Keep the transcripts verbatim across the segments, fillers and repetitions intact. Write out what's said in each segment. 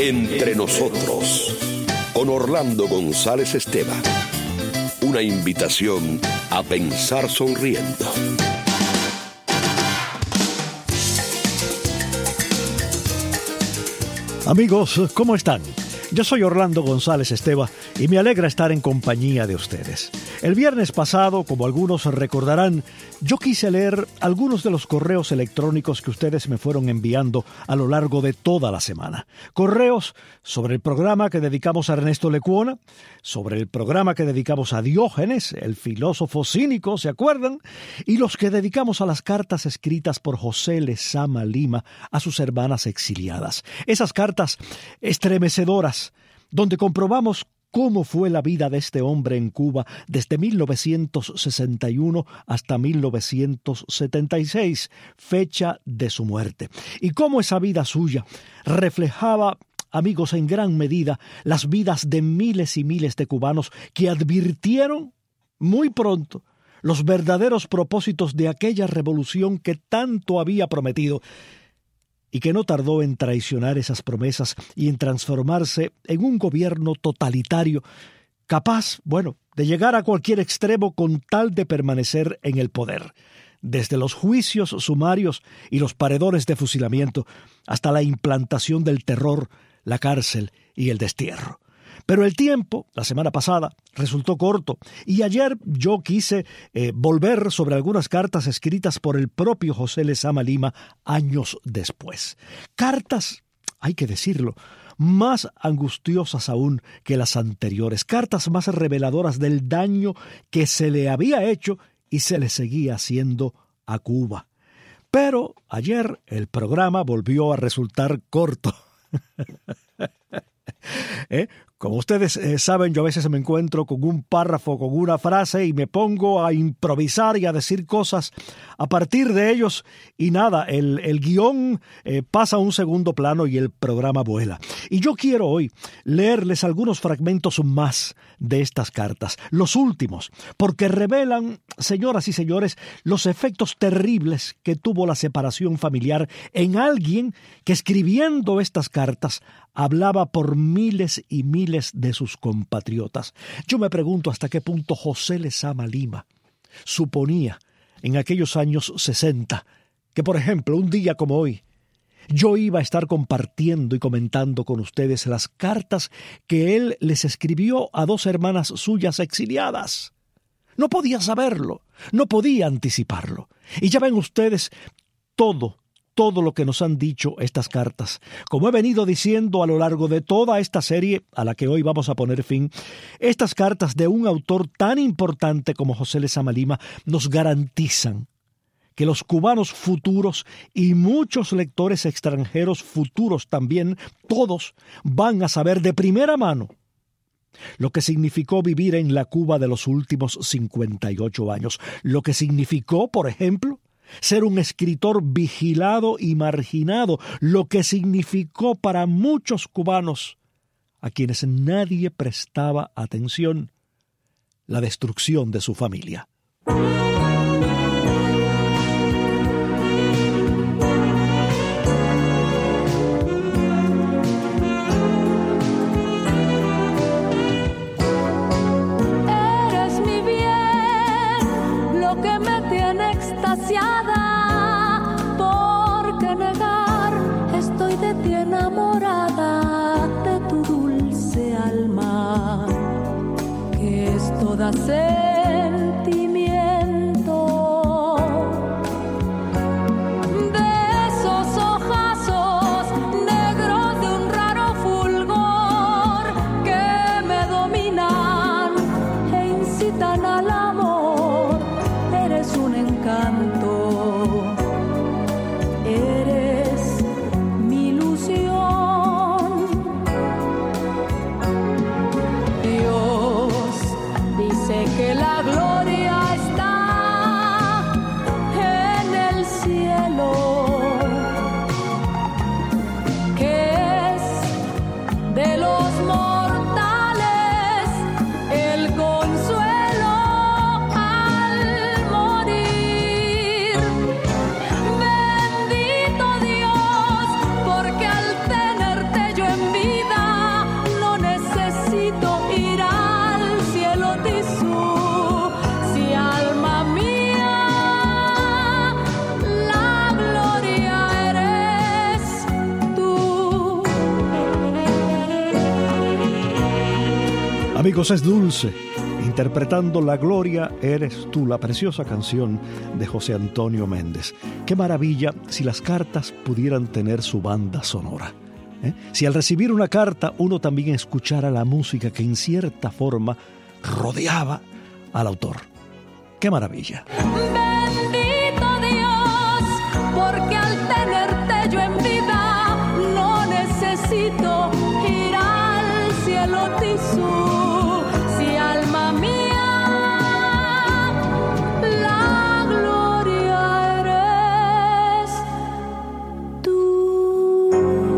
Entre nosotros, con Orlando González Esteban. Una invitación a pensar sonriendo. Amigos, ¿cómo están? Yo soy Orlando González Esteban y me alegra estar en compañía de ustedes. El viernes pasado, como algunos recordarán, yo quise leer algunos de los correos electrónicos que ustedes me fueron enviando a lo largo de toda la semana. Correos sobre el programa que dedicamos a Ernesto Lecuona, sobre el programa que dedicamos a Diógenes, el filósofo cínico, ¿se acuerdan? Y los que dedicamos a las cartas escritas por José Lezama Lima a sus hermanas exiliadas. Esas cartas estremecedoras, donde comprobamos cómo fue la vida de este hombre en Cuba desde mil novecientos sesenta y uno hasta mil novecientos setenta y seis, fecha de su muerte, y cómo esa vida suya reflejaba, amigos, en gran medida las vidas de miles y miles de cubanos que advirtieron muy pronto los verdaderos propósitos de aquella revolución que tanto había prometido y que no tardó en traicionar esas promesas y en transformarse en un gobierno totalitario, capaz, bueno, de llegar a cualquier extremo con tal de permanecer en el poder, desde los juicios sumarios y los paredones de fusilamiento hasta la implantación del terror, la cárcel y el destierro. Pero el tiempo, la semana pasada, resultó corto, y ayer yo quise eh, volver sobre algunas cartas escritas por el propio José Lezama Lima años después. Cartas, hay que decirlo, más angustiosas aún que las anteriores, cartas más reveladoras del daño que se le había hecho y se le seguía haciendo a Cuba. Pero ayer el programa volvió a resultar corto. ¿Eh? Como ustedes eh, saben, yo a veces me encuentro con un párrafo, con una frase y me pongo a improvisar y a decir cosas a partir de ellos y nada, el, el guión eh, pasa a un segundo plano y el programa vuela. Y yo quiero hoy leerles algunos fragmentos más de estas cartas, los últimos, porque revelan, señoras y señores, los efectos terribles que tuvo la separación familiar en alguien que, escribiendo estas cartas, hablaba por miles y miles de sus compatriotas. Yo me pregunto hasta qué punto José Lezama Lima suponía en aquellos años sesenta que, por ejemplo, un día como hoy, yo iba a estar compartiendo y comentando con ustedes las cartas que él les escribió a dos hermanas suyas exiliadas. No podía saberlo, no podía anticiparlo. Y ya ven ustedes todo, todo lo que nos han dicho estas cartas. Como he venido diciendo a lo largo de toda esta serie a la que hoy vamos a poner fin, estas cartas de un autor tan importante como José Lezama Lima nos garantizan que los cubanos futuros y muchos lectores extranjeros futuros también, todos van a saber de primera mano lo que significó vivir en la Cuba de los últimos cincuenta y ocho años, lo que significó, por ejemplo, ser un escritor vigilado y marginado, lo que significó para muchos cubanos, a quienes nadie prestaba atención, la destrucción de su familia. Porque negar, estoy de ti enamorada, de tu dulce alma, que es toda sentimiento, de esos ojazos negros de un raro fulgor que me dominan e incitan al amor. Eres un encanto, eres mi ilusión. Dios dice que la Amigos, es Dulce, interpretando La Gloria Eres Tú, la preciosa canción de José Antonio Méndez. Qué maravilla si las cartas pudieran tener su banda sonora. ¿Eh? Si al recibir una carta uno también escuchara la música que en cierta forma rodeaba al autor. ¡Qué maravilla! Bendito Dios, porque al tenerte yo en vida no necesito ir al cielo tisú. Si alma mía, la gloria eres tú.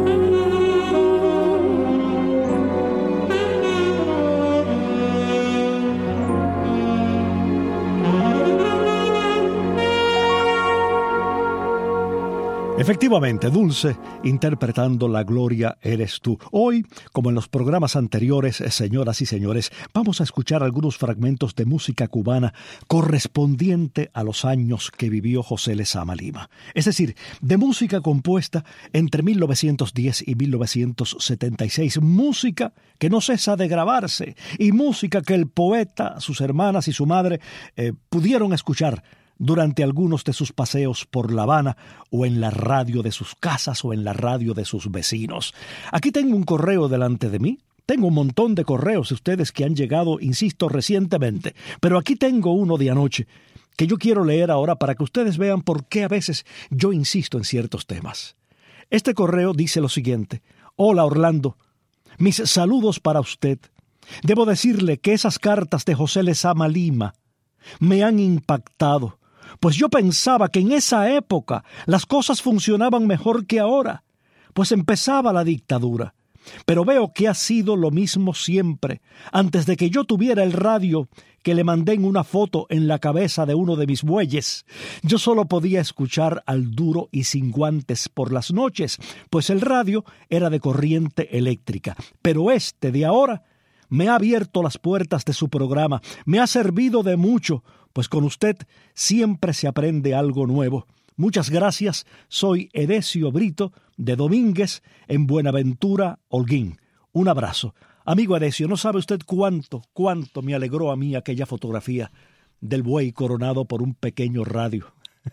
Efectivamente, Dulce, interpretando La Gloria Eres Tú. Hoy, como en los programas anteriores, señoras y señores, vamos a escuchar algunos fragmentos de música cubana correspondiente a los años que vivió José Lezama Lima. Es decir, de música compuesta entre mil novecientos diez y mil novecientos setenta y seis. Música que no cesa de grabarse y música que el poeta, sus hermanas y su madre eh, pudieron escuchar durante algunos de sus paseos por La Habana o en la radio de sus casas o en la radio de sus vecinos. Aquí tengo un correo delante de mí. Tengo un montón de correos de ustedes que han llegado, insisto, recientemente. Pero aquí tengo uno de anoche que yo quiero leer ahora para que ustedes vean por qué a veces yo insisto en ciertos temas. Este correo dice lo siguiente. Hola Orlando, mis saludos para usted. Debo decirle que esas cartas de José Lezama Lima me han impactado. Pues yo pensaba que en esa época las cosas funcionaban mejor que ahora, pues empezaba la dictadura. Pero veo que ha sido lo mismo siempre. Antes de que yo tuviera el radio que le mandé en una foto en la cabeza de uno de mis bueyes, yo solo podía escuchar al duro y sin guantes por las noches, pues el radio era de corriente eléctrica. Pero este de ahora me ha abierto las puertas de su programa, me ha servido de mucho, pues con usted siempre se aprende algo nuevo. Muchas gracias, soy Edesio Brito de Domínguez en Buenaventura, Holguín. Un abrazo. Amigo Edesio, no sabe usted cuánto, cuánto me alegró a mí aquella fotografía del buey coronado por un pequeño radio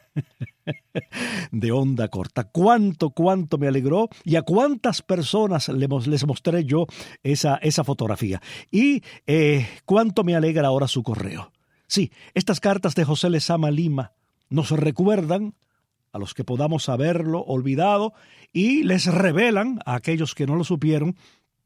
de onda corta. Cuánto, cuánto me alegró y a cuántas personas les mostré yo esa, esa fotografía. Y eh, cuánto me alegra ahora su correo. Sí, estas cartas de José Lezama Lima nos recuerdan a los que podamos haberlo olvidado y les revelan a aquellos que no lo supieron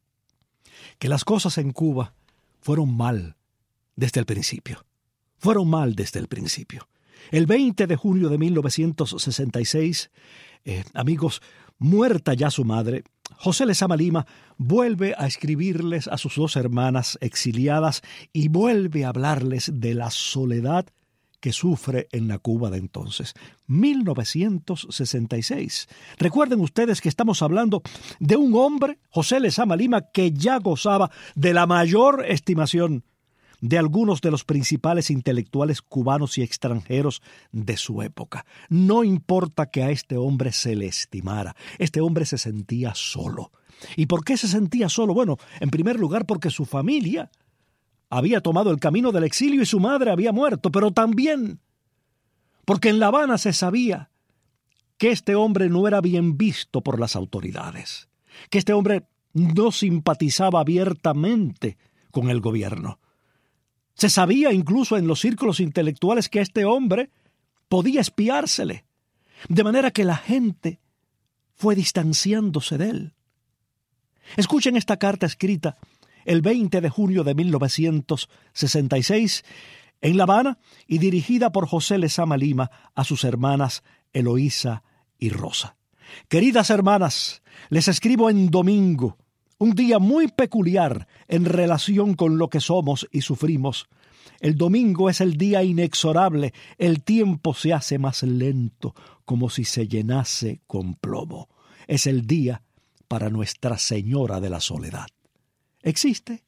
que las cosas en Cuba fueron mal desde el principio. Fueron mal desde el principio. El veinte de junio de mil novecientos sesenta y seis, eh, amigos, muerta ya su madre, José Lezama Lima vuelve a escribirles a sus dos hermanas exiliadas y vuelve a hablarles de la soledad que sufre en la Cuba de entonces. mil novecientos sesenta y seis. Recuerden ustedes que estamos hablando de un hombre, José Lezama Lima, que ya gozaba de la mayor estimación de algunos de los principales intelectuales cubanos y extranjeros de su época. No importa que a este hombre se le estimara, este hombre se sentía solo. ¿Y por qué se sentía solo? Bueno, en primer lugar porque su familia había tomado el camino del exilio y su madre había muerto, pero también porque en La Habana se sabía que este hombre no era bien visto por las autoridades, que este hombre no simpatizaba abiertamente con el gobierno. Se sabía incluso en los círculos intelectuales que a este hombre podía espiársele, de manera que la gente fue distanciándose de él. Escuchen esta carta escrita el veinte de junio de mil novecientos sesenta y seis en La Habana y dirigida por José Lezama Lima a sus hermanas Eloísa y Rosa. Queridas hermanas, les escribo en domingo, un día muy peculiar en relación con lo que somos y sufrimos. El domingo es el día inexorable, el tiempo se hace más lento, como si se llenase con plomo. Es el día para Nuestra Señora de la Soledad. ¿Existe?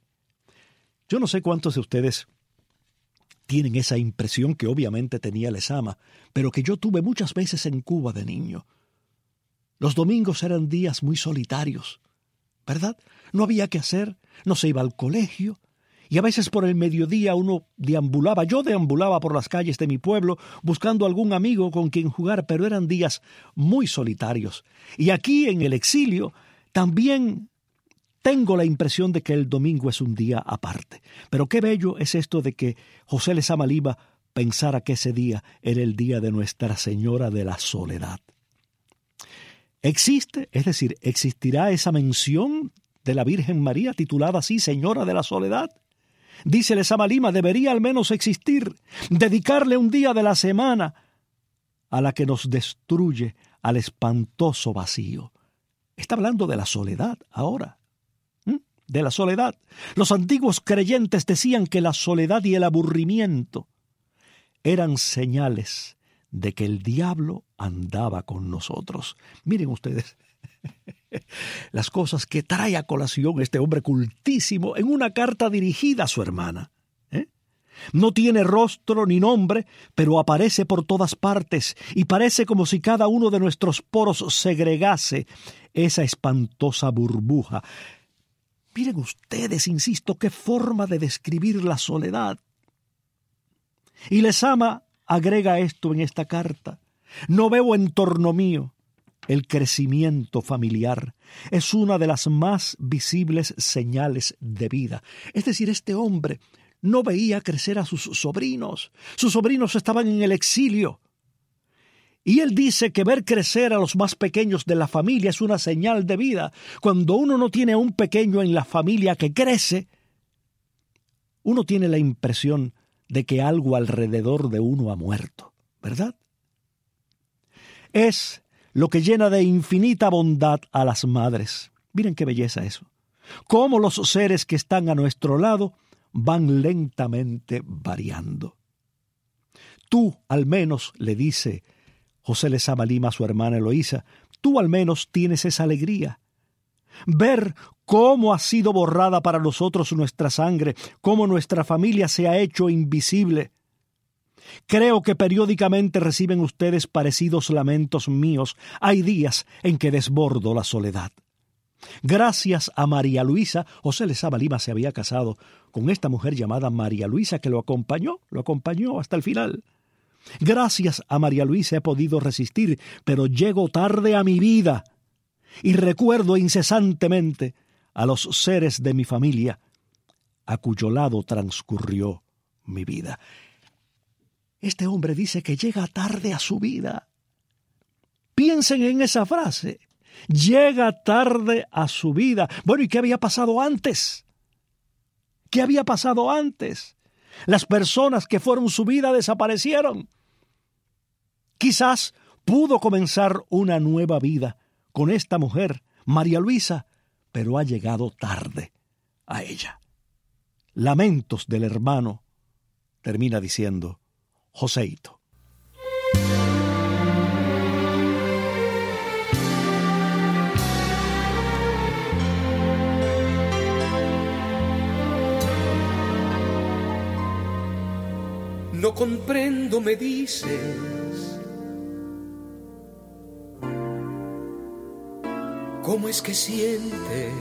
Yo no sé cuántos de ustedes tienen esa impresión que obviamente tenía Lezama, pero que yo tuve muchas veces en Cuba de niño. Los domingos eran días muy solitarios, ¿verdad? No había que hacer, no se iba al colegio, Y a veces por el mediodía uno deambulaba, yo deambulaba por las calles de mi pueblo buscando algún amigo con quien jugar, pero eran días muy solitarios. Y aquí en el exilio también tengo la impresión de que el domingo es un día aparte. Pero qué bello es esto de que José Lezama Lima pensara que ese día era el día de Nuestra Señora de la Soledad. ¿Existe? Es decir, ¿existirá esa mención de la Virgen María titulada así, Señora de la Soledad? Dice Lezama Lima, debería al menos existir, dedicarle un día de la semana a la que nos destruye al espantoso vacío. Está hablando de la soledad ahora, ¿Mm? de la soledad. Los antiguos creyentes decían que la soledad y el aburrimiento eran señales de que el diablo andaba con nosotros. Miren ustedes las cosas que trae a colación este hombre cultísimo en una carta dirigida a su hermana. ¿eh? No tiene rostro ni nombre, pero aparece por todas partes y parece como si cada uno de nuestros poros segregase esa espantosa burbuja. Miren ustedes, insisto, qué forma de describir la soledad. Y Lezama agrega esto en esta carta. No veo en torno mío el crecimiento familiar. Es una de las más visibles señales de vida. Es decir, este hombre no veía crecer a sus sobrinos. Sus sobrinos estaban en el exilio. Y él dice que ver crecer a los más pequeños de la familia es una señal de vida. Cuando uno no tiene a un pequeño en la familia que crece, uno tiene la impresión de que algo alrededor de uno ha muerto, ¿verdad? Es lo que llena de infinita bondad a las madres. Miren qué belleza eso. Cómo los seres que están a nuestro lado van lentamente variando. Tú, al menos, le dice José Lezama Lima a su hermana Eloísa, tú al menos tienes esa alegría. Ver cómo ha sido borrada para nosotros nuestra sangre, cómo nuestra familia se ha hecho invisible. Creo que periódicamente reciben ustedes parecidos lamentos míos. Hay días en que desbordo la soledad. Gracias a María Luisa, José Lezama Lima se había casado con esta mujer llamada María Luisa que lo acompañó, lo acompañó hasta el final. Gracias a María Luisa he podido resistir, pero llego tarde a mi vida y recuerdo incesantemente a los seres de mi familia a cuyo lado transcurrió mi vida. Este hombre dice que llega tarde a su vida. Piensen en esa frase. Llega tarde a su vida. Bueno, ¿y qué había pasado antes? ¿Qué había pasado antes? Las personas que fueron su vida desaparecieron. Quizás pudo comenzar una nueva vida con esta mujer, María Luisa, pero ha llegado tarde a ella. Lamentos del hermano, termina diciendo Joseito. No comprendo, me dices, ¿cómo es que sientes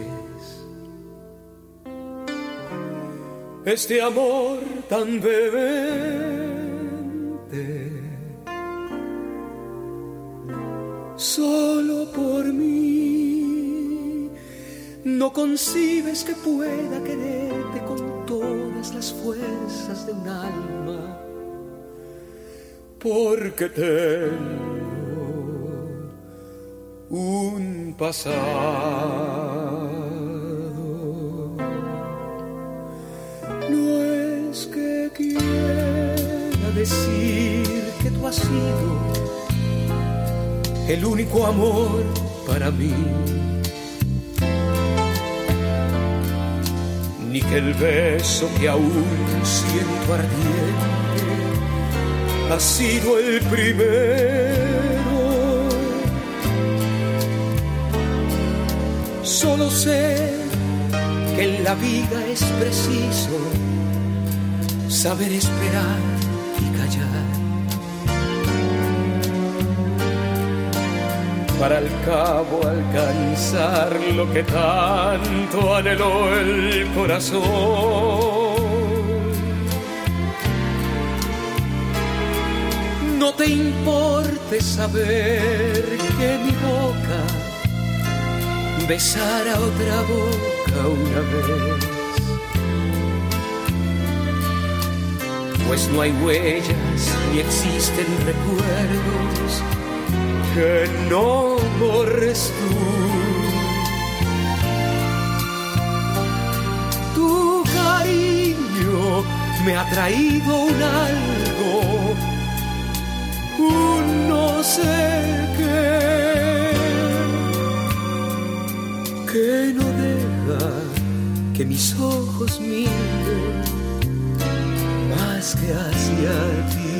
este amor tan vehemente? Solo por mí no concibes que pueda quererte con todas las fuerzas de un alma, porque tengo un pasado. No es que quiera decir que tú has sido el único amor para mí, ni que el beso que aún siento ardiente ha sido el primero. Solo sé que en la vida es preciso saber esperar y callar, para al cabo alcanzar lo que tanto anheló el corazón. No te importe saber que mi boca besara otra boca una vez, pues no hay huellas ni existen recuerdos que no borres tú. Tu cariño me ha traído un algo, un no sé qué, que no deja que mis ojos miren más que hacia ti.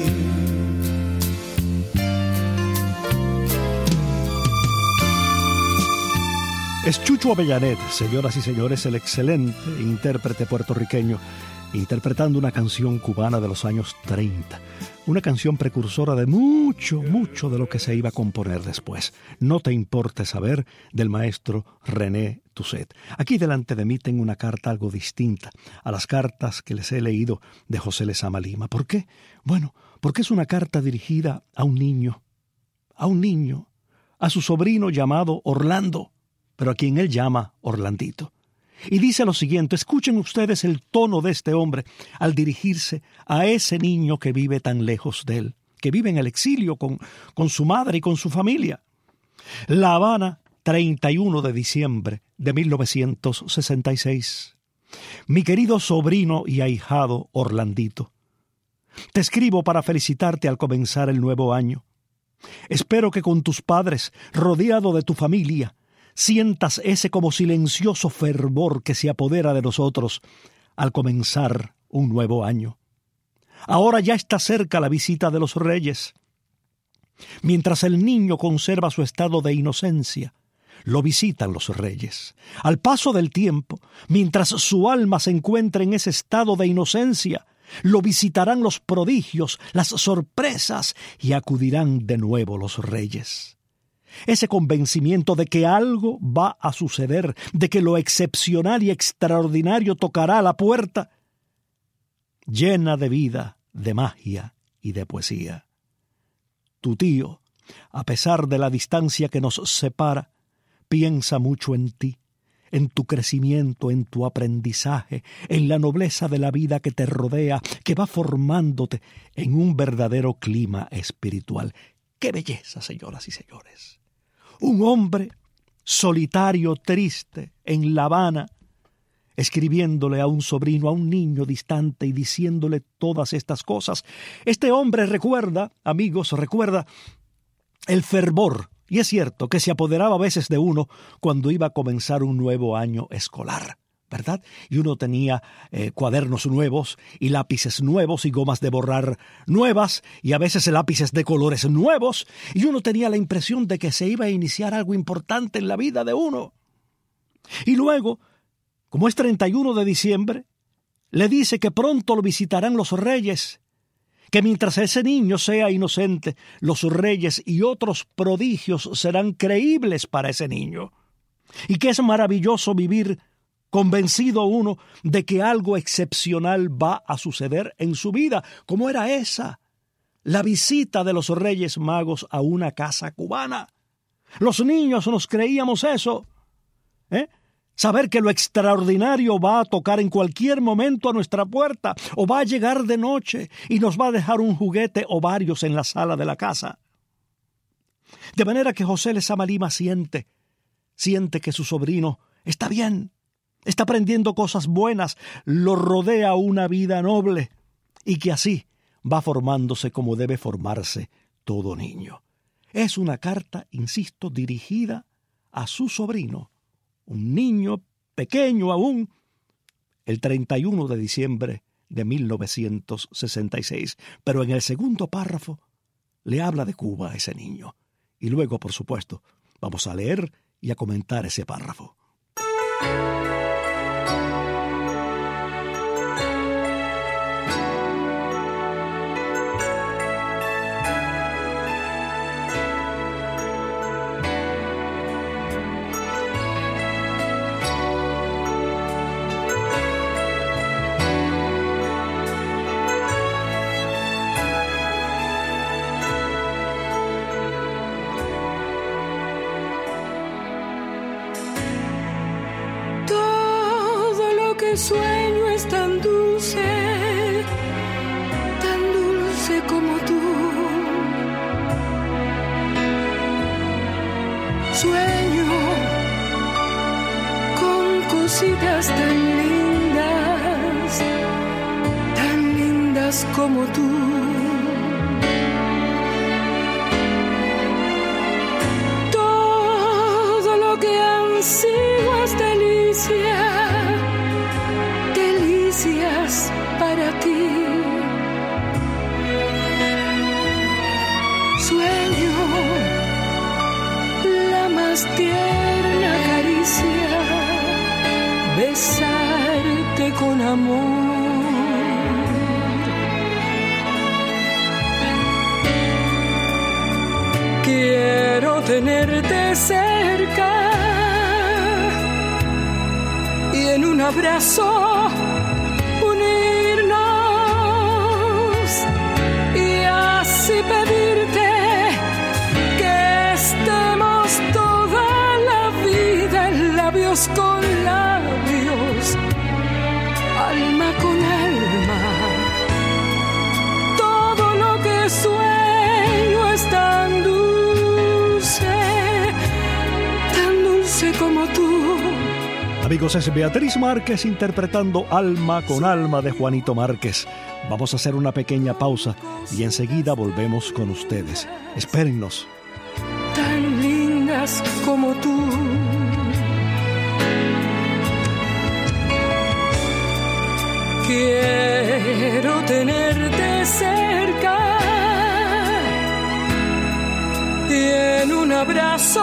Es Chucho Avellanet, señoras y señores, el excelente intérprete puertorriqueño, interpretando una canción cubana de los años treinta. Una canción precursora de mucho, mucho de lo que se iba a componer después. No te importe saber, del maestro René Tusset. Aquí delante de mí tengo una carta algo distinta a las cartas que les he leído de José Lezama Lima. ¿Por qué? Bueno, porque es una carta dirigida a un niño, a un niño, a su sobrino llamado Orlando, pero a quien él llama Orlandito. Y dice lo siguiente: escuchen ustedes el tono de este hombre al dirigirse a ese niño que vive tan lejos de él, que vive en el exilio con, con su madre y con su familia. La Habana, treinta y uno de diciembre de mil novecientos sesenta y seis. Mi querido sobrino y ahijado Orlandito, te escribo para felicitarte al comenzar el nuevo año. Espero que con tus padres, rodeado de tu familia, sientas ese como silencioso fervor que se apodera de nosotros al comenzar un nuevo año. Ahora ya está cerca la visita de los reyes. Mientras el niño conserva su estado de inocencia, lo visitan los reyes. Al paso del tiempo, mientras su alma se encuentra en ese estado de inocencia, lo visitarán los prodigios, las sorpresas, y acudirán de nuevo los reyes. Ese convencimiento de que algo va a suceder, de que lo excepcional y extraordinario tocará a la puerta, llena de vida, de magia y de poesía. Tu tío, a pesar de la distancia que nos separa, piensa mucho en ti, en tu crecimiento, en tu aprendizaje, en la nobleza de la vida que te rodea, que va formándote en un verdadero clima espiritual. ¡Qué belleza, señoras y señores! Un hombre solitario, triste, en La Habana, escribiéndole a un sobrino, a un niño distante y diciéndole todas estas cosas. Este hombre recuerda, amigos, recuerda el fervor, y es cierto que se apoderaba a veces de uno cuando iba a comenzar un nuevo año escolar, ¿verdad? Y uno tenía eh, cuadernos nuevos y lápices nuevos y gomas de borrar nuevas y a veces lápices de colores nuevos, y uno tenía la impresión de que se iba a iniciar algo importante en la vida de uno. Y luego, como es treinta y uno de diciembre, le dice que pronto lo visitarán los reyes, que mientras ese niño sea inocente, los reyes y otros prodigios serán creíbles para ese niño, y que es maravilloso vivir convencido uno de que algo excepcional va a suceder en su vida, como era esa, la visita de los Reyes Magos a una casa cubana. Los niños nos creíamos eso, ¿eh? Saber que lo extraordinario va a tocar en cualquier momento a nuestra puerta, o va a llegar de noche y nos va a dejar un juguete o varios en la sala de la casa. De manera que José Lezama Lima siente, siente que su sobrino está bien, está aprendiendo cosas buenas, lo rodea una vida noble, y que así va formándose como debe formarse todo niño. Es una carta, insisto, dirigida a su sobrino, un niño pequeño aún, el treinta y uno de diciembre de mil novecientos sesenta y seis. Pero en el segundo párrafo le habla de Cuba a ese niño. Y luego, por supuesto, vamos a leer y a comentar ese párrafo. sueño es tan dulce, tan dulce como tú. Sueño con cositas tan lindas, tan lindas como tú. Todo lo que ansío es delicia, delicias para ti. Sueño la más tierna caricia, besarte con amor. Quiero tenerte cerca y en un abrazo unirnos y así pedirte que estemos toda la vida labios con labios, alma con alma. Todo lo que sueño es tan dulce, tan dulce como tú. Amigos, es Beatriz Márquez interpretando Alma con Alma de Juanito Márquez. Vamos a hacer una pequeña pausa y enseguida volvemos con ustedes. Espérennos. Tan lindas como tú. Quiero tenerte cerca y en un abrazo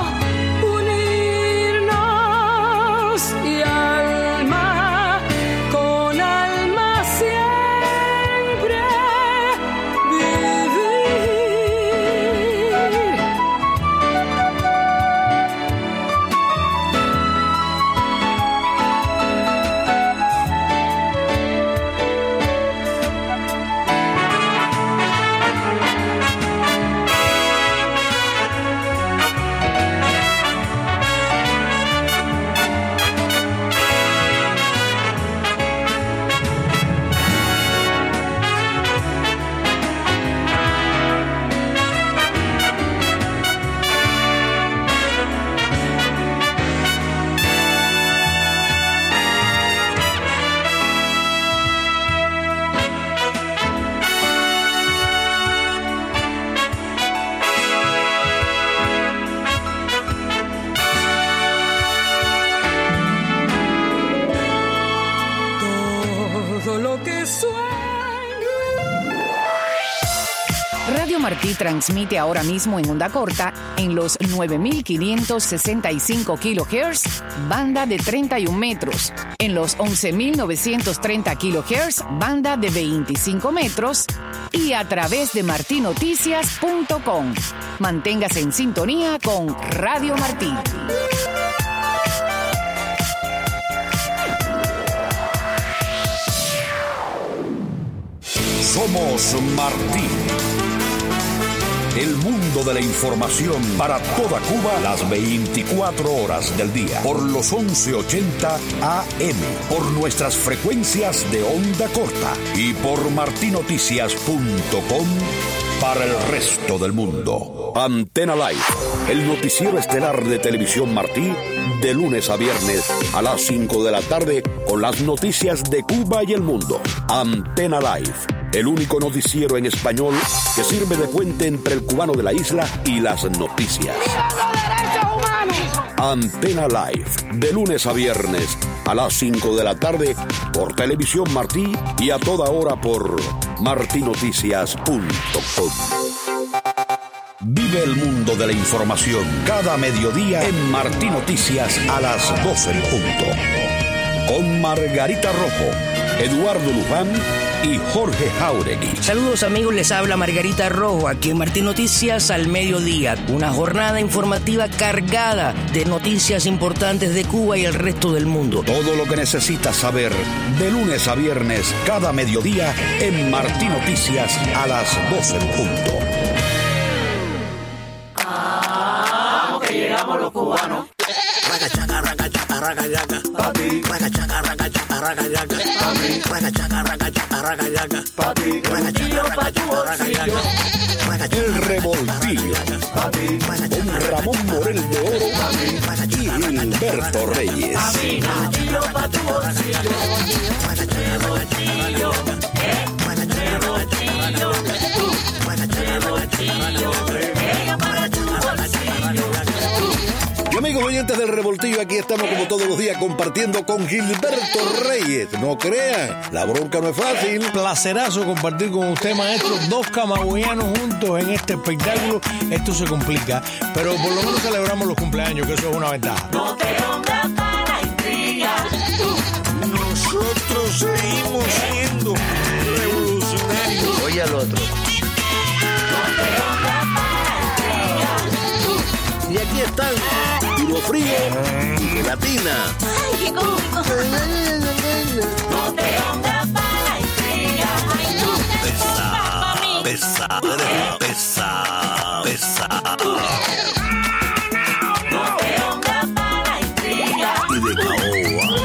unirnos y alma con alma siempre vivir. Radio Martí transmite ahora mismo en onda corta en los nueve mil quinientos sesenta y cinco kilohertz, banda de treinta y un metros, en los once mil novecientos treinta kilohertz, banda de veinticinco metros y a través de martí noticias punto com. Manténgase en sintonía con Radio Martí. Somos Martí. El mundo de la información para toda Cuba las veinticuatro horas del día. Por los once ochenta A M. Por nuestras frecuencias de onda corta. Y por martí noticias punto com para el resto del mundo. Antena Live. El noticiero estelar de Televisión Martí. De lunes a viernes a las cinco de la tarde. Con las noticias de Cuba y el mundo. Antena Live. El único noticiero en español que sirve de puente entre el cubano de la isla y las noticias. ¡Viva los derechos humanos! Antena Live, de lunes a viernes a las cinco de la tarde por Televisión Martí y a toda hora por martí noticias punto com. Vive el mundo de la información cada mediodía en Martí Noticias a las doce en punto. Con Margarita Rojo, Eduardo Luján y Jorge Jauregui. Saludos amigos, les habla Margarita Rojo aquí en Martí Noticias al mediodía. Una jornada informativa cargada de noticias importantes de Cuba y el resto del mundo. Todo lo que necesitas saber de lunes a viernes cada mediodía en Martí Noticias a las doce en punto. Ah, que llegamos los cubanos. Raga chaca, raga chaca, raga yaca. Papi. Raga chaca, raga chaca, raga El Revoltillo con Ramón Morel de Oro y Gilberto Reyes. Y amigos oyentes del Revoltillo, aquí estamos como todos los días compartiendo con Gilberto Reyes. No crean, la bronca no es fácil. Placerazo compartir con usted, maestro, dos camagüeyanos juntos en este espectáculo. Esto se complica, pero por lo menos celebramos los cumpleaños, que eso es una ventaja. No te pongas para intriga. Nosotros seguimos siendo revolucionarios. Oye al otro. No te pongas para intriga. Y aquí están Tiro Frío y Gelatina. Ay, qué cómico. No te pongas para intriga. Ay, no te pongas para mí. Pesa, pesa, pesa. No te pongas para intriga. Y de caoba.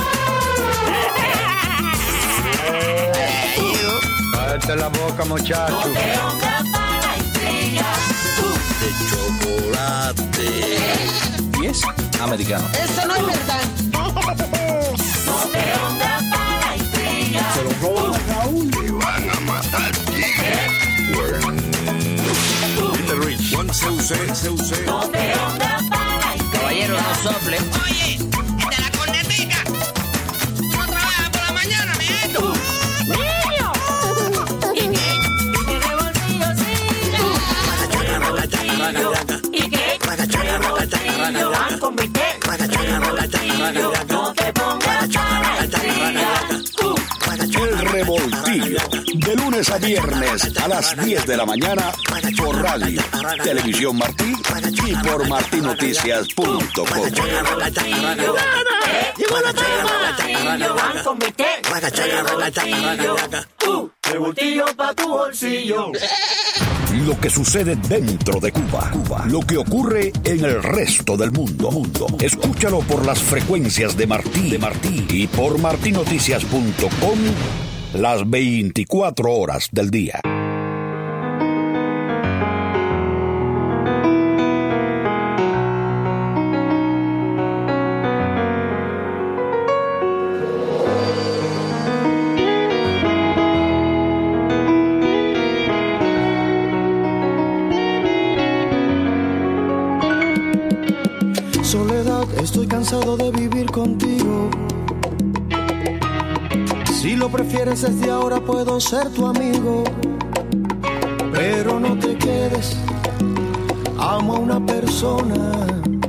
Cállate la boca, muchacho. No te pongas para intriga. De chocolate. Y es americano. Eso no es verdad. No te pongas para intriga. Se lo roban a Raúl. Te van a matar. Peter Rich. Juan C U C. C U C. No te pongas para intriga. Caballero, no sople. Oye, el de la cornetica. No trabaja por la mañana, mi hijo. ¡Niño! ¿Y qué? ¿Y qué revoltillo sigue? ¿Y qué? Van con mi qué. No te pongas para intriga. El Revoltillo. De lunes a viernes a las diez de la mañana por radio, Televisión Martí y por martí noticias punto com. ¡Llegó la palma! Van con mi qué. Revoltillo pa' tu bolsillo. Lo que sucede dentro de Cuba, Cuba, lo que ocurre en el resto del mundo, mundo. Escúchalo por las frecuencias de Martí, de Martí y por martí noticias punto com las veinticuatro horas del día. Soledad, estoy cansado de vivir contigo. Si lo prefieres desde ahora puedo ser tu amigo. Pero no te quedes, amo a una persona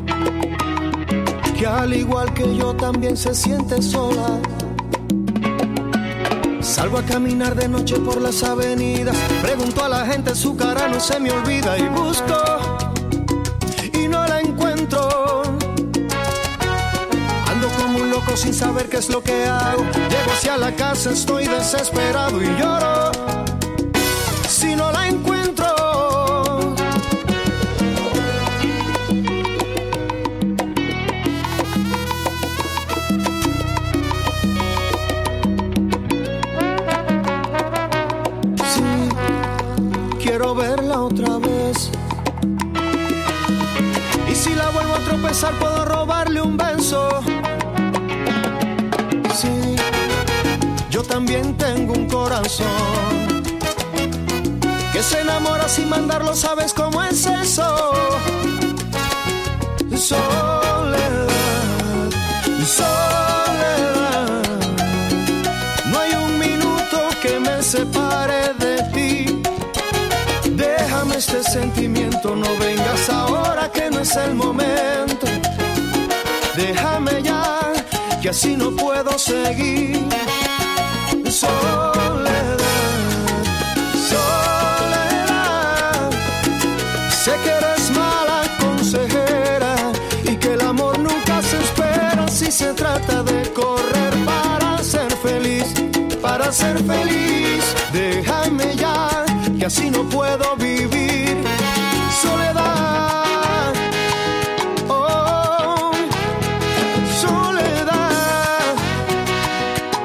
que al igual que yo también se siente sola. Salgo a caminar de noche por las avenidas, pregunto a la gente, su cara no se me olvida y busco y no la encuentro. Ando como un loco sin saber qué es lo que hago. Llego hacia la casa, estoy desesperado y lloro si no la encuentro. Sí, quiero verla otra vez. Y si la vuelvo a tropezar puedo robarle un beso. Sí, yo también tengo un corazón que se enamora sin mandarlo, ¿sabes cómo es eso? Soledad, soledad, no hay un minuto que me separe de ti. Déjame este sentimiento, no vengas ahora que no es el momento. Déjame ya, que así no puedo seguir. Soledad, soledad, sé que eres mala consejera y que el amor nunca se espera si se trata de correr para ser feliz, para ser feliz. Déjame ya, que así no puedo vivir. Soledad, oh, soledad,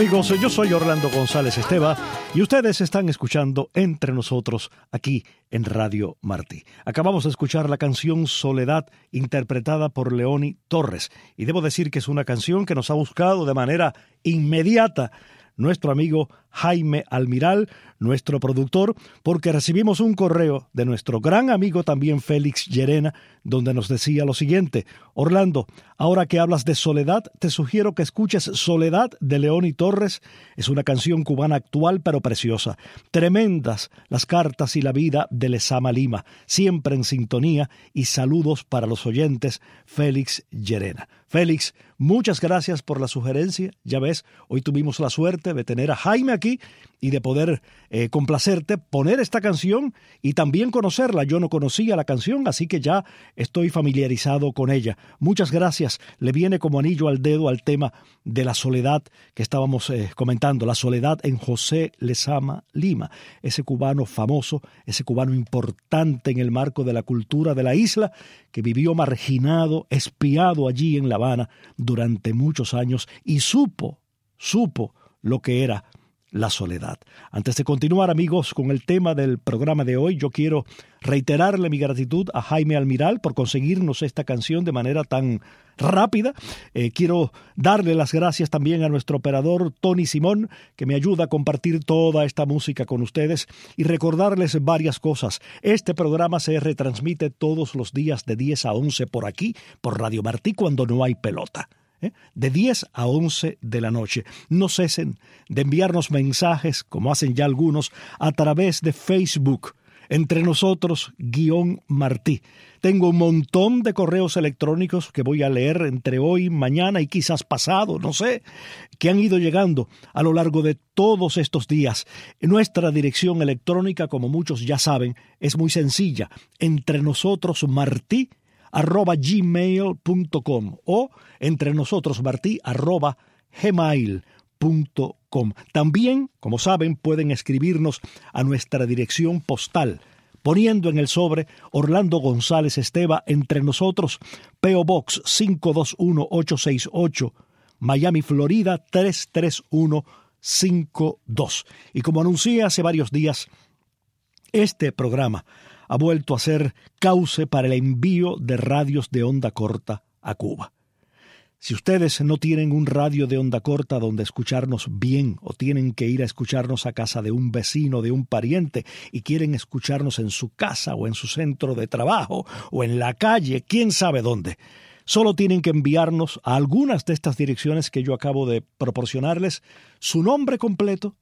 amigos, yo soy Orlando González Esteva y ustedes están escuchando Entre Nosotros aquí en Radio Martí. Acabamos de escuchar la canción Soledad interpretada por Leoni Torres y debo decir que es una canción que nos ha buscado de manera inmediata nuestro amigo Jaime Almiral, nuestro productor, porque recibimos un correo de nuestro gran amigo también Félix Llerena, donde nos decía lo siguiente: Orlando, ahora que hablas de Soledad, te sugiero que escuches Soledad de Leoni Torres. Es una canción cubana actual pero preciosa. Tremendas las cartas y la vida de Lezama Lima, siempre en sintonía, y saludos para los oyentes, Félix Llerena. Félix, muchas gracias por la sugerencia. Ya ves, hoy tuvimos la suerte de tener a Jaime aquí y de poder eh, complacerte, poner esta canción y también conocerla. Yo no conocía la canción, así que ya estoy familiarizado con ella. Muchas gracias. Le viene como anillo al dedo al tema de la soledad que estábamos eh, comentando, la soledad en José Lezama Lima, ese cubano famoso, ese cubano importante en el marco de la cultura de la isla, que vivió marginado, espiado allí en La Habana durante muchos años y supo, supo lo que era la soledad. Antes de continuar, amigos, con el tema del programa de hoy, yo quiero reiterarle mi gratitud a Jaime Almiral por conseguirnos esta canción de manera tan rápida. Eh, quiero darle las gracias también a nuestro operador Tony Simón, que me ayuda a compartir toda esta música con ustedes, y recordarles varias cosas. Este programa se retransmite todos los días de diez a once por aquí, por Radio Martí, cuando no hay pelota. ¿Eh? De diez a once de la noche. No cesen de enviarnos mensajes, como hacen ya algunos, a través de Facebook, Entre Nosotros guión Martí. Tengo un montón de correos electrónicos que voy a leer entre hoy, mañana y quizás pasado, no sé, que han ido llegando a lo largo de todos estos días. Nuestra dirección electrónica, como muchos ya saben, es muy sencilla: Entre Nosotros Martí arroba gmail punto com o entre nosotros martí arroba gmail punto com. También, como saben, pueden escribirnos a nuestra dirección postal poniendo en el sobre Orlando González Esteva, Entre Nosotros, P O Box cinco dos uno ocho seis ocho, Miami, Florida tres tres uno cinco dos. Y como anuncié hace varios días, este programa ha vuelto a ser cauce para el envío de radios de onda corta a Cuba. Si ustedes no tienen un radio de onda corta donde escucharnos bien, o tienen que ir a escucharnos a casa de un vecino, de un pariente, y quieren escucharnos en su casa o en su centro de trabajo o en la calle, quién sabe dónde, solo tienen que enviarnos a algunas de estas direcciones que yo acabo de proporcionarles su nombre completo,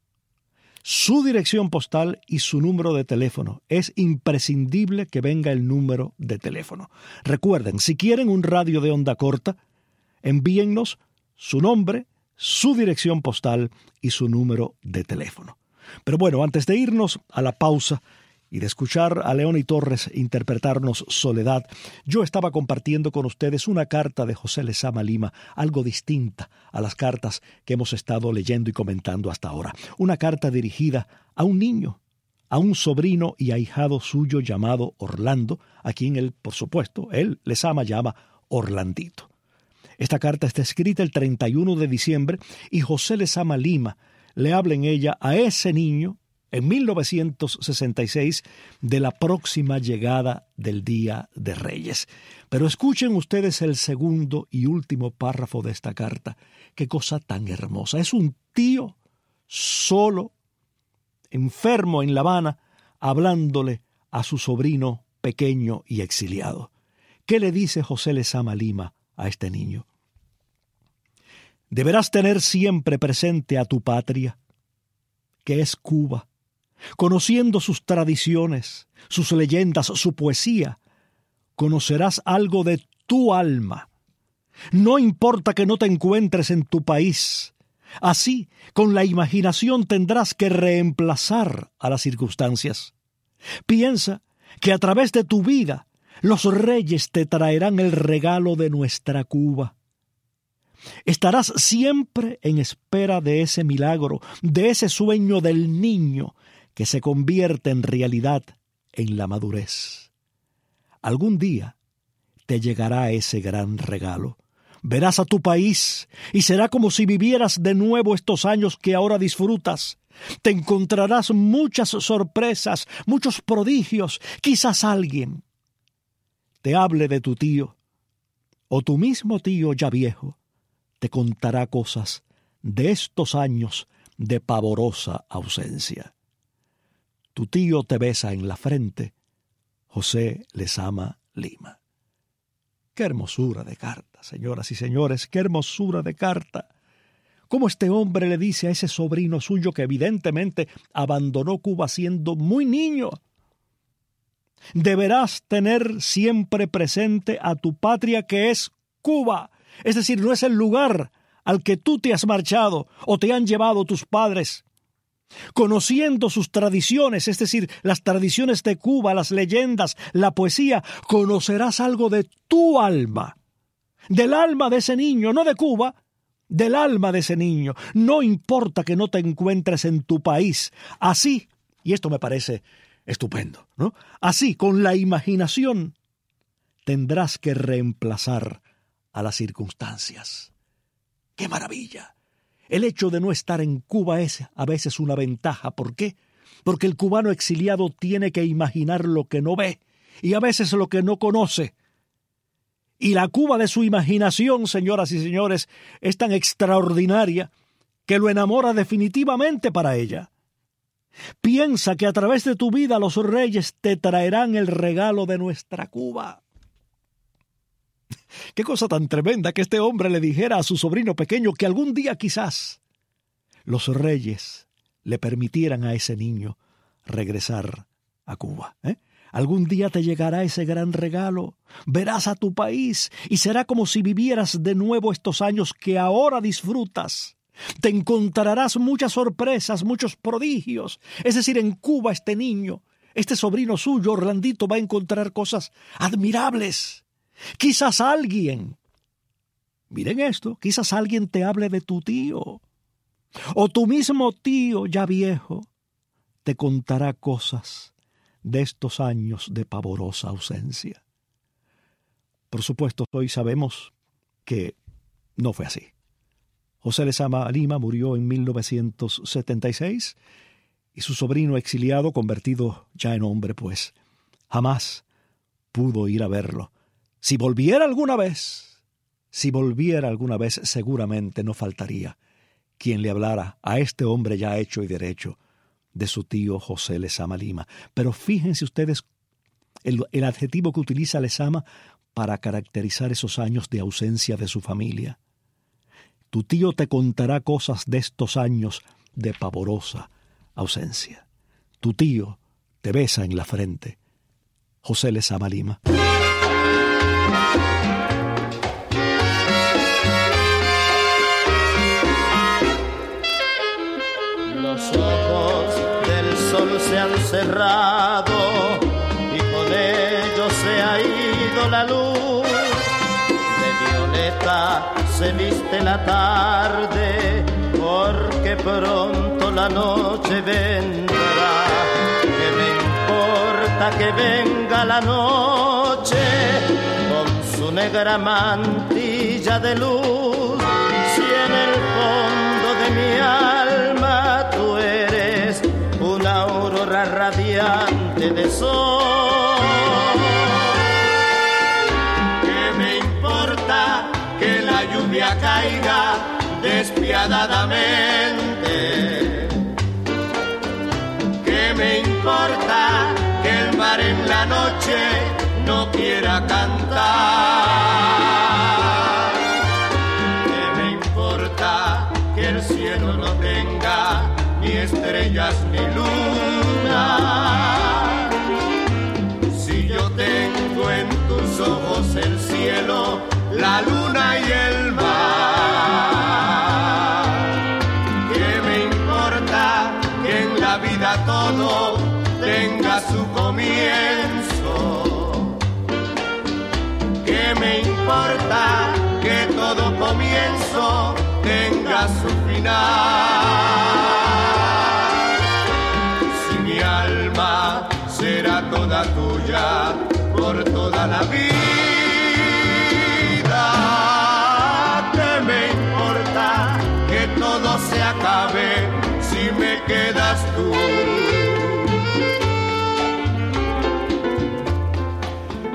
su dirección postal y su número de teléfono. Es imprescindible que venga el número de teléfono. Recuerden, si quieren un radio de onda corta, envíennos su nombre, su dirección postal y su número de teléfono. Pero bueno, antes de irnos a la pausa y de escuchar a Leoni Torres interpretarnos Soledad, yo estaba compartiendo con ustedes una carta de José Lezama Lima, algo distinta a las cartas que hemos estado leyendo y comentando hasta ahora. Una carta dirigida a un niño, a un sobrino y ahijado suyo llamado Orlando, a quien él, por supuesto, él, Lezama, llama Orlandito. Esta carta está escrita el treinta y uno de diciembre y José Lezama Lima le habla en ella a ese niño en mil novecientos sesenta y seis, de la próxima llegada del Día de Reyes. Pero escuchen ustedes el segundo y último párrafo de esta carta. Qué cosa tan hermosa. Es un tío solo, enfermo en La Habana, hablándole a su sobrino pequeño y exiliado. ¿Qué le dice José Lezama Lima a este niño? Deberás tener siempre presente a tu patria, que es Cuba, conociendo sus tradiciones, sus leyendas, su poesía. Conocerás algo de tu alma. No importa que no te encuentres en tu país. Así, con la imaginación tendrás que reemplazar a las circunstancias. Piensa que a través de tu vida los reyes te traerán el regalo de nuestra Cuba. Estarás siempre en espera de ese milagro, de ese sueño del niño que se convierte en realidad en la madurez. Algún día te llegará ese gran regalo, Verás a tu país y será como si vivieras de nuevo estos años que ahora disfrutas. Te encontrarás muchas sorpresas, muchos prodigios. Quizás alguien te hable de tu tío, o tu mismo tío ya viejo te contará cosas de estos años de pavorosa ausencia. Tu tío te besa en la frente, José Lezama Lima. Qué hermosura de carta, señoras y señores, qué hermosura de carta. Cómo este hombre le dice a ese sobrino suyo que evidentemente abandonó Cuba siendo muy niño: deberás tener siempre presente a tu patria, que es Cuba. Es decir, no es el lugar al que tú te has marchado o te han llevado tus padres. Conociendo sus tradiciones, es decir, las tradiciones de Cuba, las leyendas, la poesía, conocerás algo de tu alma, del alma de ese niño, no de Cuba, del alma de ese niño. No importa que no te encuentres en tu país. Así, y esto me parece estupendo, ¿no? Así, con la imaginación, tendrás que reemplazar a las circunstancias. ¡Qué maravilla! El hecho de no estar en Cuba es a veces una ventaja. ¿Por qué? Porque el cubano exiliado tiene que imaginar lo que no ve y a veces lo que no conoce. Y la Cuba de su imaginación, señoras y señores, es tan extraordinaria que lo enamora definitivamente para ella. Piensa que a través de tu vida los reyes te traerán el regalo de nuestra Cuba. Qué cosa tan tremenda que este hombre le dijera a su sobrino pequeño que algún día quizás los reyes le permitieran a ese niño regresar a Cuba, ¿eh? Algún día te llegará ese gran regalo, verás a tu país y será como si vivieras de nuevo estos años que ahora disfrutas. Te encontrarás muchas sorpresas, muchos prodigios. Es decir, en Cuba este niño, este sobrino suyo, Orlandito, va a encontrar cosas admirables. Quizás alguien, miren esto, quizás alguien te hable de tu tío, o tu mismo tío ya viejo te contará cosas de estos años de pavorosa ausencia. Por supuesto, hoy sabemos que no fue así. José Lezama Lima murió en mil novecientos setenta y seis y su sobrino exiliado, convertido ya en hombre, pues jamás pudo ir a verlo. Si volviera alguna vez, si volviera alguna vez, seguramente no faltaría quien le hablara a este hombre ya hecho y derecho de su tío José Lezama Lima. Pero fíjense ustedes el, el adjetivo que utiliza Lezama para caracterizar esos años de ausencia de su familia. Tu tío te contará cosas de estos años de pavorosa ausencia. Tu tío te besa en la frente. José Lezama Lima. Los ojos del sol se han cerrado y con ellos se ha ido la luz. De violeta se viste la tarde porque pronto la noche vendrá. Que me importa que venga la noche con su negra mantilla de luz, si en el fondo de mi alma tú eres una aurora radiante de sol. ¿Qué me importa que la lluvia caiga despiadadamente? ¿Qué me importa que el mar en la noche no quiera cantar? ¿Qué me importa que el cielo no tenga ni estrellas ni luna? Si yo tengo en tus ojos el cielo, la luna y el mar. ¿Qué me importa que en la vida todo tenga su comienzo? ¿Qué me importa que todo comienzo tenga su final? Si mi alma será toda tuya por toda la vida.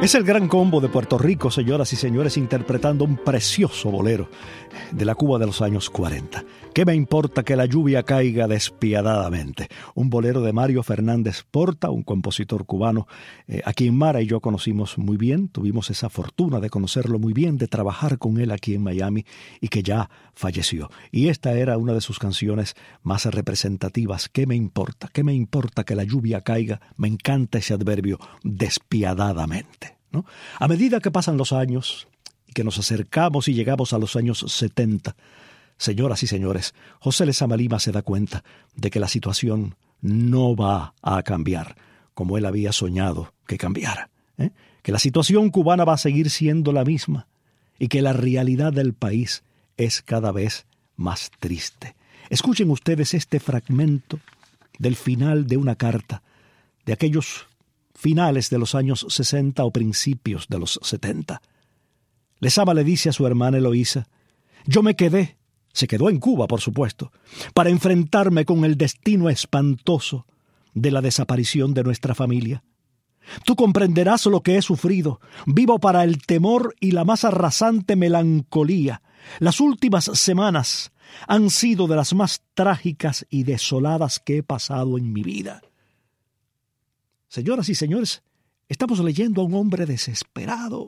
Es el Gran Combo de Puerto Rico, señoras y señores, interpretando un precioso bolero de la Cuba de los años cuarenta. ¿Qué me importa que la lluvia caiga despiadadamente? Un bolero de Mario Fernández Porta, un compositor cubano, eh, a quien Mara y yo conocimos muy bien. Tuvimos esa fortuna de conocerlo muy bien, de trabajar con él aquí en Miami y que ya falleció. Y esta era una de sus canciones más representativas. ¿Qué me importa? ¿Qué me importa que la lluvia caiga? Me encanta ese adverbio, despiadadamente, ¿no? A medida que pasan los años y que nos acercamos y llegamos a los años setenta, señoras y señores, José Lezama Lima se da cuenta de que la situación no va a cambiar como él había soñado que cambiara, ¿eh? Que la situación cubana va a seguir siendo la misma y que la realidad del país es cada vez más triste. Escuchen ustedes este fragmento del final de una carta de aquellos finales de los años sesenta o principios de los setenta. Lezama le dice a su hermana Eloísa: yo me quedé, se quedó en Cuba, por supuesto, para enfrentarme con el destino espantoso de la desaparición de nuestra familia. Tú comprenderás lo que he sufrido. Vivo para el temor y la más arrasante melancolía. Las últimas semanas han sido de las más trágicas y desoladas que he pasado en mi vida. Señoras y señores, estamos leyendo a un hombre desesperado,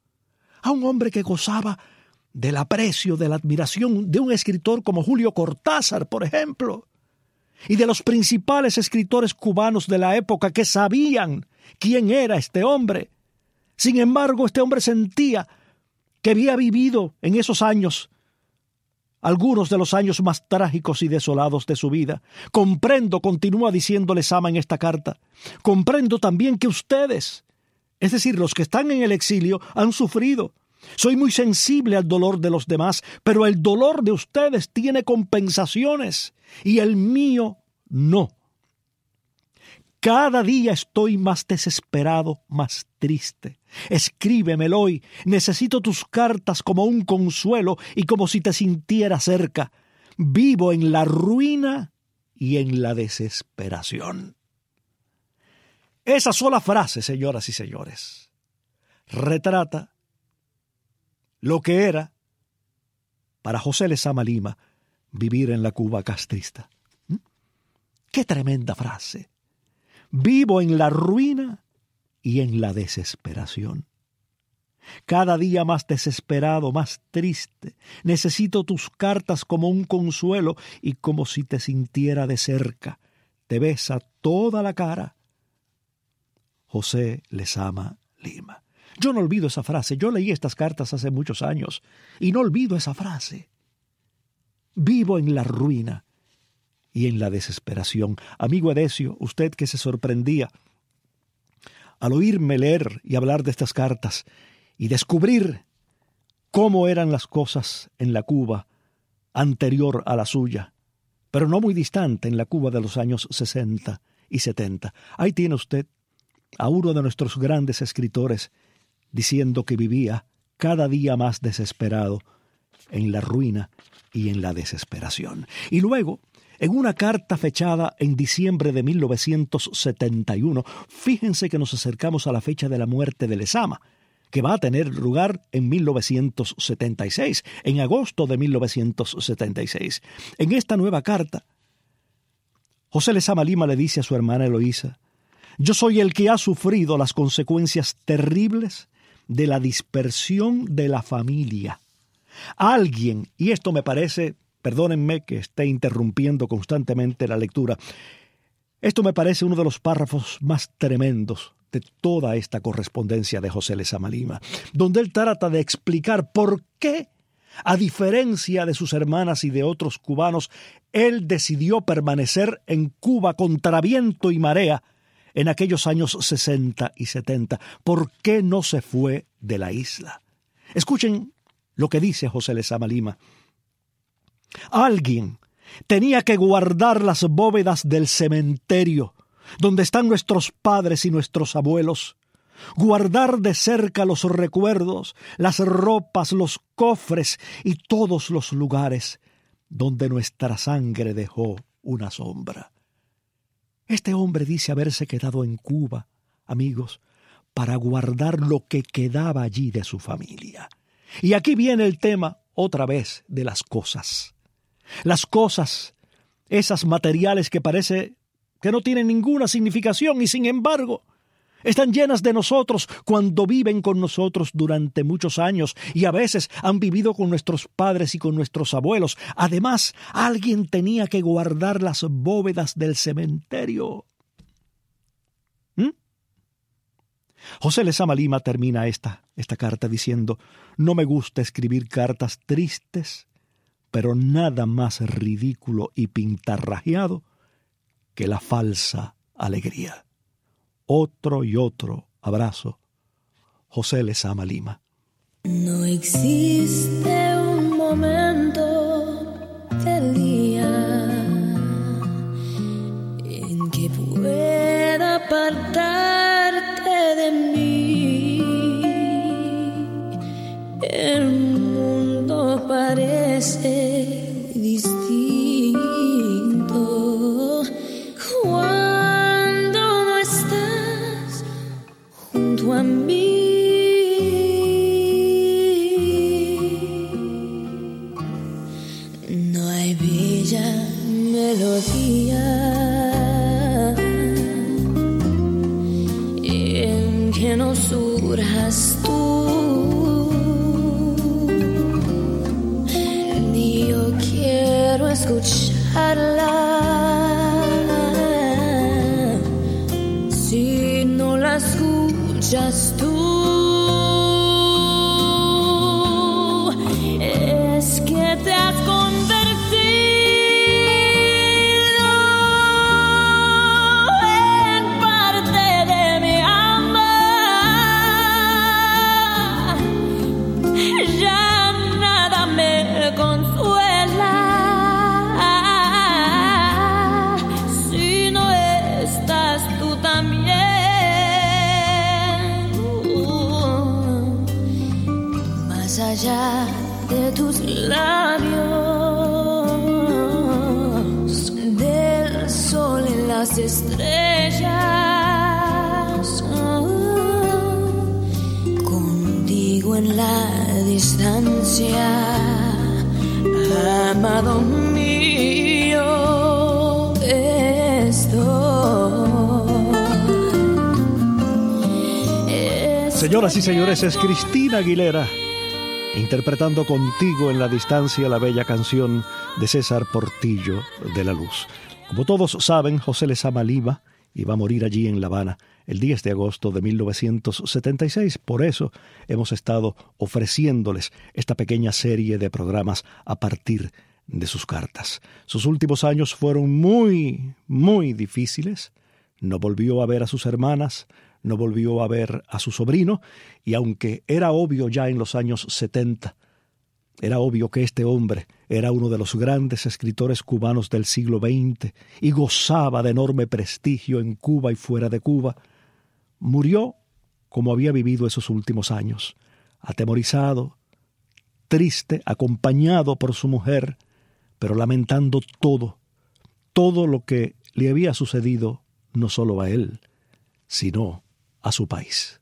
a un hombre que gozaba del aprecio, de la admiración de un escritor como Julio Cortázar, por ejemplo, y de los principales escritores cubanos de la época que sabían quién era este hombre. Sin embargo, este hombre sentía que había vivido en esos años algunos de los años más trágicos y desolados de su vida. Comprendo, continúa diciendo Lezama en esta carta, comprendo también que ustedes, es decir, los que están en el exilio, han sufrido. Soy muy sensible al dolor de los demás, pero el dolor de ustedes tiene compensaciones y el mío no. Cada día estoy más desesperado, más triste. Escríbemelo hoy. Necesito tus cartas como un consuelo y como si te sintiera cerca. Vivo en la ruina y en la desesperación. Esa sola frase, señoras y señores, retrata lo que era para José Lezama Lima vivir en la Cuba castrista. ¿Mm? ¡Qué tremenda frase! Vivo en la ruina y en la desesperación. Cada día más desesperado, más triste. Necesito tus cartas como un consuelo y como si te sintiera de cerca. Te besa toda la cara. José Lezama Lima. Yo no olvido esa frase. Yo leí estas cartas hace muchos años y no olvido esa frase. Vivo en la ruina y en la desesperación. Amigo Edesio, usted que se sorprendía al oírme leer y hablar de estas cartas y descubrir cómo eran las cosas en la Cuba anterior a la suya, pero no muy distante, en la Cuba de los años sesenta y setenta. Ahí tiene usted a uno de nuestros grandes escritores diciendo que vivía cada día más desesperado en la ruina y en la desesperación. Y luego, en una carta fechada en diciembre de mil novecientos setenta y uno, fíjense que nos acercamos a la fecha de la muerte de Lezama, que va a tener lugar en mil novecientos setenta y seis, en agosto de mil novecientos setenta y seis. En esta nueva carta, José Lezama Lima le dice a su hermana Eloísa: yo soy el que ha sufrido las consecuencias terribles de la dispersión de la familia. Alguien, y esto me parece, perdónenme que esté interrumpiendo constantemente la lectura, esto me parece uno de los párrafos más tremendos de toda esta correspondencia de José Lezama Lima, donde él trata de explicar por qué, a diferencia de sus hermanas y de otros cubanos, él decidió permanecer en Cuba contra viento y marea en aquellos años sesenta y setenta. ¿Por qué no se fue de la isla? Escuchen lo que dice José Lezama Lima. Alguien tenía que guardar las bóvedas del cementerio donde están nuestros padres y nuestros abuelos, guardar de cerca los recuerdos, las ropas, los cofres y todos los lugares donde nuestra sangre dejó una sombra. Este hombre dice haberse quedado en Cuba, amigos, para guardar lo que quedaba allí de su familia. Y aquí viene el tema otra vez de las cosas. Las cosas, esas materiales que parece que no tienen ninguna significación y sin embargo están llenas de nosotros cuando viven con nosotros durante muchos años y a veces han vivido con nuestros padres y con nuestros abuelos. Además, alguien tenía que guardar las bóvedas del cementerio. ¿Mm? José Lezama Lima termina esta, esta carta diciendo: no me gusta escribir cartas tristes, pero nada más ridículo y pintarrajeado que la falsa alegría. Otro y otro abrazo. José Lezama Lima. No existe un momento del día en que pueda apartarte de mí. El mundo parece distinto cuando no estás junto a mí. No hay bella melodía en que no surjas tú, ni yo quiero escucharla si no la escuchas tú. Es que te has convertido en parte de mi alma. Ya nada me consuela si no estás tú también. Más allá de tus labios, del sol en las estrellas, contigo en la distancia, amado mío, estoy. Señoras y señores, es Cristina Aguilera interpretando Contigo en la distancia la bella canción de César Portillo de la Luz. Como todos saben, José Lezama Lima iba a morir allí en La Habana el diez de agosto de mil novecientos setenta y seis. Por eso hemos estado ofreciéndoles esta pequeña serie de programas a partir de sus cartas. Sus últimos años fueron muy, muy difíciles. No volvió a ver a sus hermanas, no volvió a ver a su sobrino, y aunque era obvio ya en los años setenta, era obvio que este hombre era uno de los grandes escritores cubanos del siglo veinte y gozaba de enorme prestigio en Cuba y fuera de Cuba, murió como había vivido esos últimos años, atemorizado, triste, acompañado por su mujer, pero lamentando todo, todo lo que le había sucedido no solo a él, sino a su país.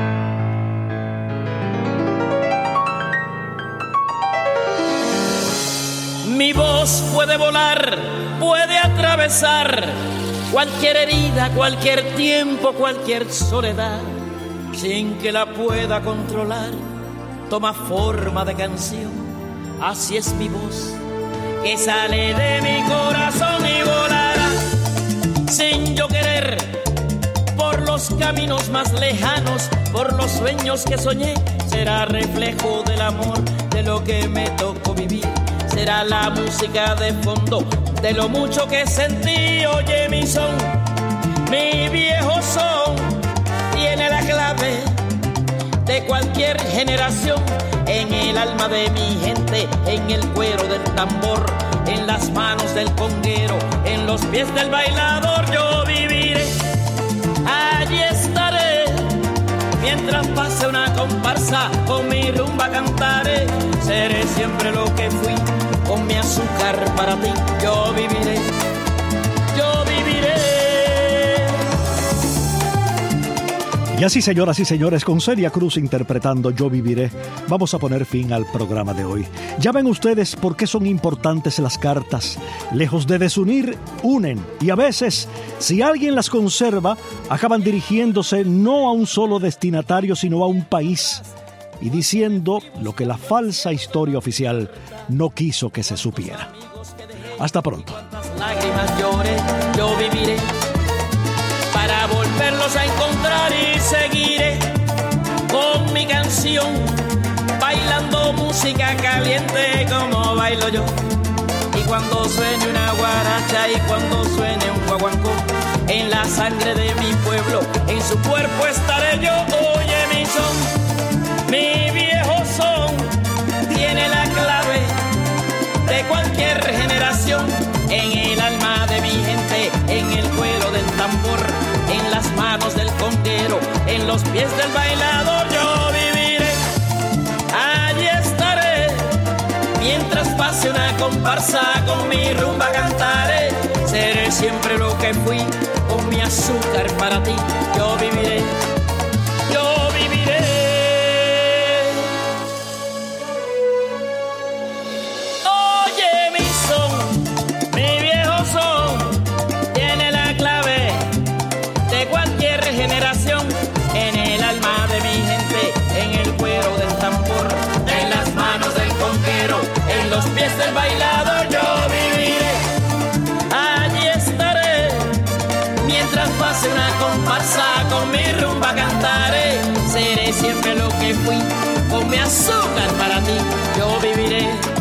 Mi voz puede volar, puede atravesar cualquier herida, cualquier tiempo, cualquier soledad, sin que la pueda controlar. Toma forma de canción, así es mi voz, que sale de mi corazón y volará sin yo querer, por los caminos más lejanos, por los sueños que soñé. Será reflejo del amor, de lo que me tocó vivir. Será la música de fondo de lo mucho que sentí. Oye mi son, mi viejo son, tiene la clave de cualquier generación. En el alma de mi gente, en el cuero del tambor, en las manos del conguero, en los pies del bailador. Yo viviré, allí estaré, mientras pase una comparsa, con mi rumba cantaré. Seré siempre lo que fui, con mi azúcar para ti. Yo viviré, yo viviré. Y así, señoras y señores, con Celia Cruz interpretando Yo Viviré, vamos a poner fin al programa de hoy. Ya ven ustedes por qué son importantes las cartas. Lejos de desunir, unen. Y a veces, si alguien las conserva, acaban dirigiéndose no a un solo destinatario, sino a un país. Y diciendo lo que la falsa historia oficial no quiso que se supiera. Hasta pronto. Lágrimas lloré, yo viviré para volverlos a encontrar y seguiré con mi canción, bailando música caliente como bailo yo. Y cuando suene una guaracha y cuando suene un guaguancó, en la sangre de mi pueblo, en su cuerpo estaré yo. Oye mi son, mi viejo son, tiene la clave de cualquier generación, en el alma de mi gente, en el cuero del tambor, en las manos del conguero, en los pies del bailador. Yo viviré, allí estaré, mientras pase una comparsa, con mi rumba cantaré. Seré siempre lo que fui, con mi azúcar para ti. Yo viviré, yo viviré. En el alma de mi gente, en el cuero del tambor, en las manos del conguero, en los pies del bailador. Yo viviré, allí estaré, mientras pase una comparsa, con mi rumba cantaré. Seré siempre lo que fui, con mi azúcar para ti. Yo viviré.